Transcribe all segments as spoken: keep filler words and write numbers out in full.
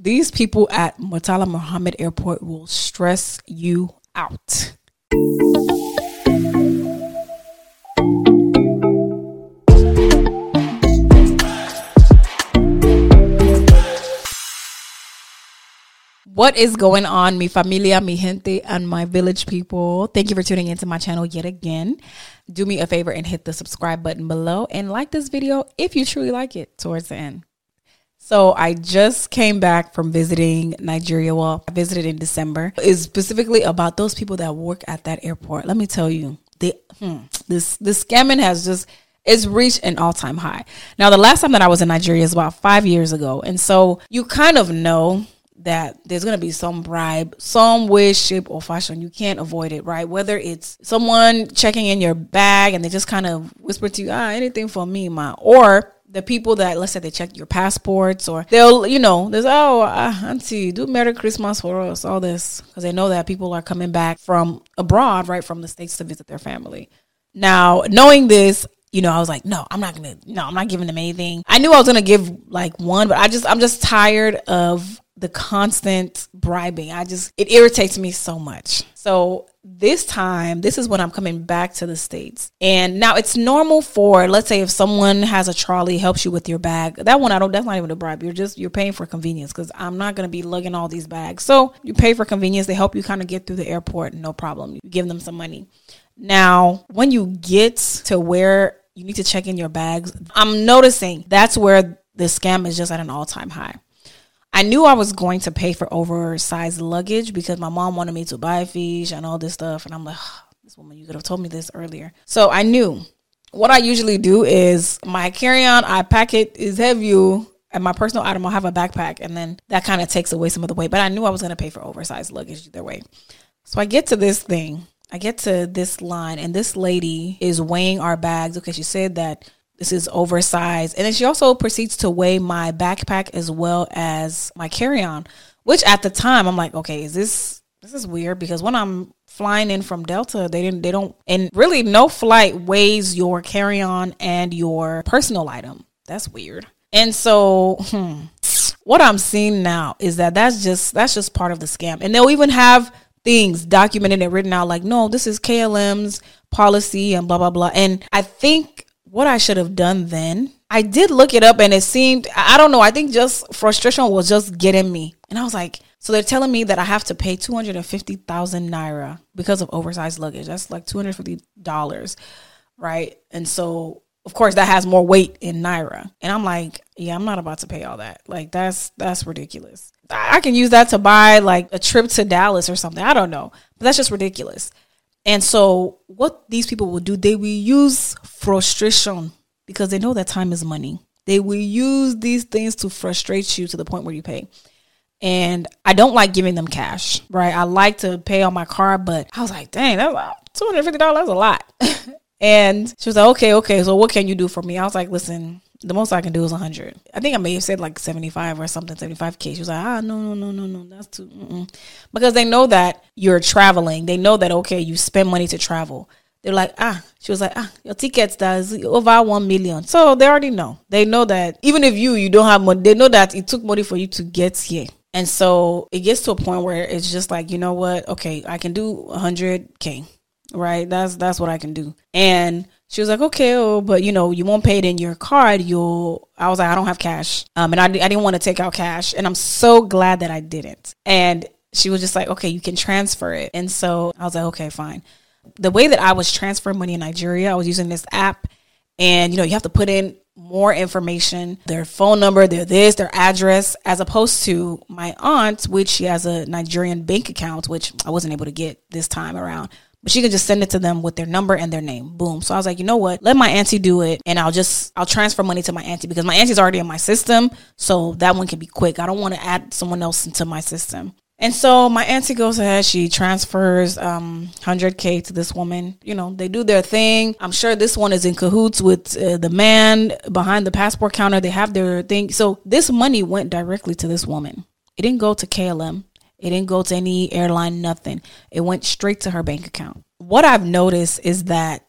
These people at Murtala Muhammad Airport will stress you out. What is going on, mi familia, mi gente, and my village people? Thank you for tuning into my channel yet again. Do me a favor and hit the subscribe button below and like this video if you truly like it towards the end. So I just came back from visiting Nigeria. Well, I visited in December. It's specifically about those people that work at that airport. Let me tell you, they, hmm, this, this scamming has just... it's reached an all-time high. Now, the last time that I was in Nigeria is about five years ago. And so you kind of know that there's going to be some bribe, some way, shape, or fashion. You can't avoid it, right? Whether it's someone checking in your bag and they just kind of whisper to you, ah, anything for me, ma. Or the people that, let's say they check your passports, or they'll, you know, there's, oh, uh, auntie, do Merry Christmas for us, all this. Because they know that people are coming back from abroad, right, from the States to visit their family. Now, knowing this, you know, I was like, no, I'm not going to, no, I'm not giving them anything. I knew I was going to give like one, but I just, I'm just tired of the constant bribing. I just, it irritates me so much. So this time, this is when I'm coming back to the States. And now it's normal for, let's say if someone has a trolley, helps you with your bag. That one, I don't, that's not even a bribe. You're just, you're paying for convenience because I'm not going to be lugging all these bags. So you pay for convenience. They help you kind of get through the airport. No problem. You give them some money. Now, when you get to where you need to check in your bags, I'm noticing that's where the scam is just at an all-time high. I knew I was going to pay for oversized luggage because my mom wanted me to buy fish and all this stuff. And I'm like, oh, this woman, you could have told me this earlier. So I knew. What I usually do is my carry-on, I pack it is heavy, and my personal item, I'll have a backpack. And then that kind of takes away some of the weight. But I knew I was going to pay for oversized luggage either way. So I get to this thing. I get to this line, and this lady is weighing our bags. Okay, she said that this is oversized. And then she also proceeds to weigh my backpack as well as my carry-on, which at the time I'm like, okay, is this, this is weird, because when I'm flying in from Delta, they didn't, they don't, and really no flight weighs your carry-on and your personal item. That's weird. And so, hmm, what I'm seeing now is that that's just, that's just part of the scam. And they'll even have things documented and written out like, no, this is K L M's policy and blah, blah, blah. And I think what I should have done then, I did look it up, and it seemed, I don't know, I think just frustration was just getting me. And I was like, so they're telling me that I have to pay two hundred fifty thousand naira because of oversized luggage. That's like two hundred fifty dollars, right? And so, of course, that has more weight in naira. And I'm like, yeah, I'm not about to pay all that. Like, that's that's ridiculous. I can use that to buy like a trip to Dallas or something. I don't know. But that's just ridiculous. And so what these people will do, they will use frustration because they know that time is money. They will use these things to frustrate you to the point where you pay. And I don't like giving them cash, right? I like to pay on my card, but I was like, dang, that's two hundred fifty dollars. That's a lot. And she was like, okay, okay. So what can you do for me? I was like, listen, the most I can do is one hundred. I think I may have said like seventy-five or something, seventy-five K. She was like, ah, no, no, no, no, no. That's too, mm-mm. Because they know that you're traveling. They know that, okay, you spend money to travel. They're like, ah, she was like, ah, your tickets does over one million. So they already know. They know that even if you, you don't have money, they know that it took money for you to get here. And so it gets to a point where it's just like, you know what? Okay, I can do one hundred K. Right. That's that's what I can do. And she was like, OK, oh, but, you know, you won't pay it in your card. You'll I was like, I don't have cash. Um, and I, I didn't want to take out cash. And I'm so glad that I didn't. And she was just like, OK, you can transfer it. And so I was like, OK, fine. The way that I was transferring money in Nigeria, I was using this app. And, you know, you have to put in more information, their phone number, their this, their address, as opposed to my aunt, which she has a Nigerian bank account, which I wasn't able to get this time around. But she could just send it to them with their number and their name. Boom. So I was like, you know what? Let my auntie do it. And I'll just, I'll transfer money to my auntie because my auntie's already in my system. So that one can be quick. I don't want to add someone else into my system. And so my auntie goes ahead. She transfers um, one hundred K to this woman. You know, they do their thing. I'm sure this one is in cahoots with uh, the man behind the passport counter. They have their thing. So this money went directly to this woman. It didn't go to K L M. It didn't go to any airline, nothing. It went straight to her bank account. What I've noticed is that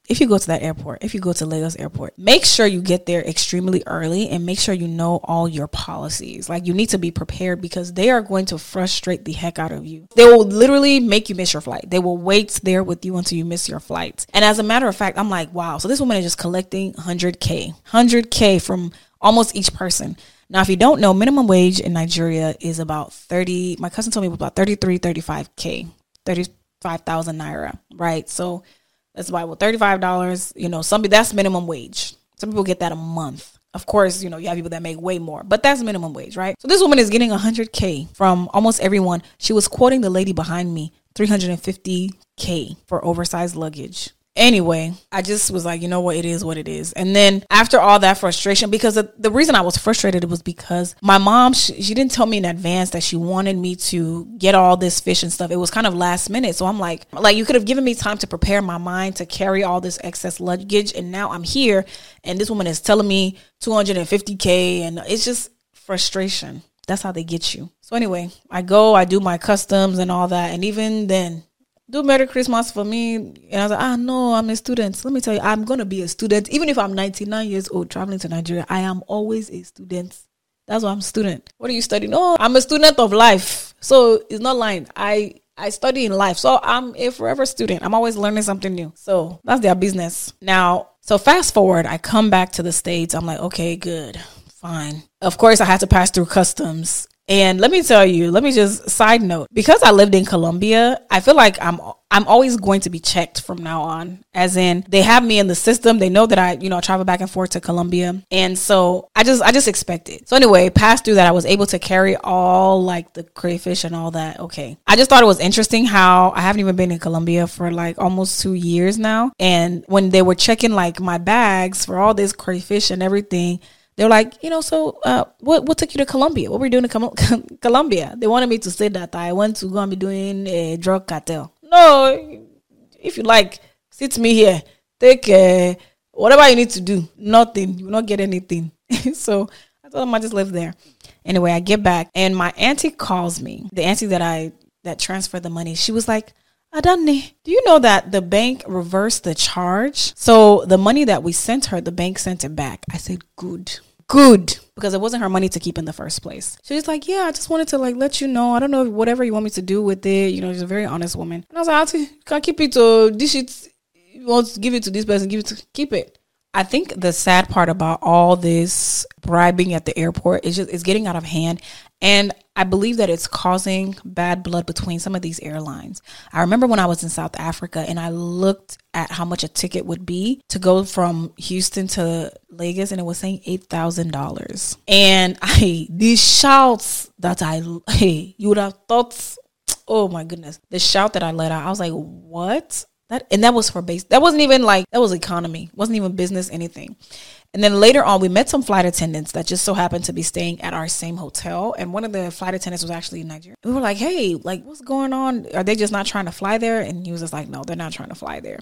if you go to that airport, if you go to Lagos airport, make sure you get there extremely early and make sure you know all your policies. Like, you need to be prepared because they are going to frustrate the heck out of you. They will literally make you miss your flight. They will wait there with you until you miss your flight. And as a matter of fact, I'm like, wow. So this woman is just collecting one hundred K, one hundred K from almost each person. Now, if you don't know, minimum wage in Nigeria is about thirty. My cousin told me it was about thirty-three, thirty-five K, thirty-five thousand naira, right? So that's about, well, thirty-five dollars, you know, some, that's minimum wage. Some people get that a month. Of course, you know, you have people that make way more, but that's minimum wage, right? So this woman is getting one hundred K from almost everyone. She was quoting the lady behind me, three hundred fifty K for oversized luggage. Anyway, I just was like, you know what, it is what it is. And then after all that frustration, because the, the reason I was frustrated was because my mom, she, she didn't tell me in advance that she wanted me to get all this fish and stuff. It was kind of last minute. So I'm like, like you could have given me time to prepare my mind to carry all this excess luggage. And now I'm here and this woman is telling me two hundred fifty K, and it's just frustration. That's how they get you. So anyway, I go, I do my customs and all that. And even then, do Merry Christmas for me. And I was like, ah, no, I'm a student. Let me tell you, I'm going to be a student. Even if I'm ninety-nine years old traveling to Nigeria, I am always a student. That's why I'm a student. What are you studying? No, I'm a student of life. So it's not lying. I, I study in life. So I'm a forever student. I'm always learning something new. So that's their business. Now, so fast forward, I come back to the States. I'm like, okay, good, fine. Of course, I had to pass through customs. And let me tell you, let me just side note, because I lived in Colombia, I feel like I'm I'm always going to be checked from now on. As in, they have me in the system. They know that I, you know, travel back and forth to Colombia. And so I just I just expect it. So anyway, passed through that, I was able to carry all like the crayfish and all that. Okay. I just thought it was interesting how I haven't even been in Colombia for like almost two years now. And when they were checking like my bags for all this crayfish and everything, they're like, you know, so uh, what what took you to Colombia? What were you doing in Col- Colombia? They wanted me to say that I went to go and be doing a drug cartel. No, if you like, sit me here. Take uh, whatever you need to do. Nothing. You will not get anything. So I told them I just live there. Anyway, I get back and my auntie calls me. The auntie that I that transferred the money. She was like, Adani, do you know that the bank reversed the charge? So the money that we sent her, the bank sent it back. I said, good. Good, because it wasn't her money to keep in the first place. She's like, yeah, I just wanted to like let you know. I don't know if whatever you want me to do with it. You know, she's a very honest woman. And I was like, Auntie, can't keep it to this shit. You want to give it to this person, give it to keep it. I think the sad part about all this bribing at the airport is just it's getting out of hand. And I believe that it's causing bad blood between some of these airlines. I remember when I was in South Africa and I looked at how much a ticket would be to go from Houston to Lagos, and it was saying eight thousand dollars. And I, these shouts that I, hey, you would have thought, oh my goodness, the shout that I let out, I was like, what? That, and that was for base. That wasn't even like, that was economy. Wasn't even business, anything. And then later on, we met some flight attendants that just so happened to be staying at our same hotel. And one of the flight attendants was actually in Nigeria. We were like, hey, like, what's going on? Are they just not trying to fly there? And he was just like, no, they're not trying to fly there.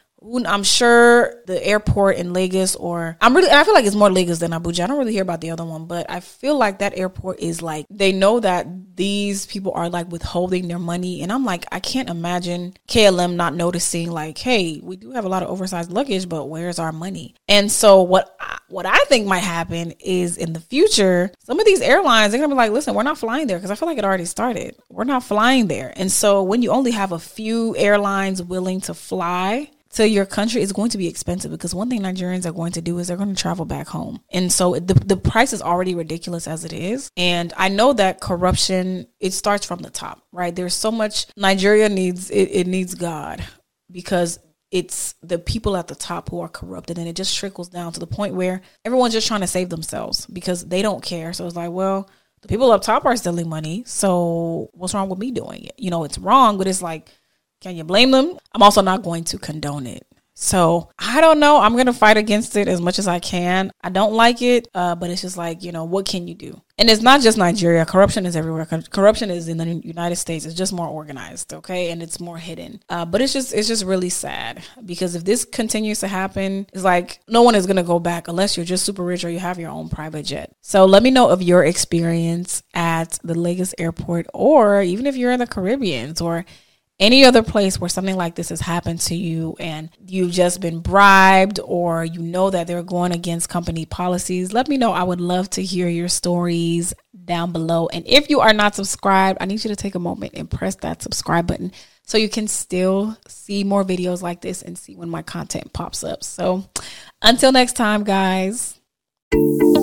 I'm sure the airport in Lagos, or I'm really, I feel like it's more Lagos than Abuja. I don't really hear about the other one, but I feel like that airport is like, they know that these people are like withholding their money. And I'm like, I can't imagine K L M not noticing like, hey, we do have a lot of oversized luggage, but where's our money? And so what, I, what I think might happen is in the future, some of these airlines, they're gonna be like, listen, we're not flying there. Cause I feel like it already started. We're not flying there. And so when you only have a few airlines willing to fly to your country, is going to be expensive, because one thing Nigerians are going to do is they're going to travel back home. And so the, the price is already ridiculous as it is. And I know that corruption, it starts from the top, right? There's so much Nigeria needs, it, it needs God, because it's the people at the top who are corrupted, and it just trickles down to the point where everyone's just trying to save themselves because they don't care. So it's like, well, the people up top are stealing money, so what's wrong with me doing it? You know, it's wrong, but it's like, can you blame them? I'm also not going to condone it. So I don't know. I'm going to fight against it as much as I can. I don't like it, uh, but it's just like, you know, what can you do? And it's not just Nigeria. Corruption is everywhere. Corruption is in the United States. It's just more organized, okay? And it's more hidden. Uh, but it's just it's just really sad, because if this continues to happen, it's like no one is going to go back unless you're just super rich or you have your own private jet. So let me know of your experience at the Lagos airport, or even if you're in the Caribbean or any other place where something like this has happened to you and you've just been bribed, or you know that they're going against company policies, let me know. I would love to hear your stories down below. And if you are not subscribed, I need you to take a moment and press that subscribe button so you can still see more videos like this and see when my content pops up. So until next time, guys.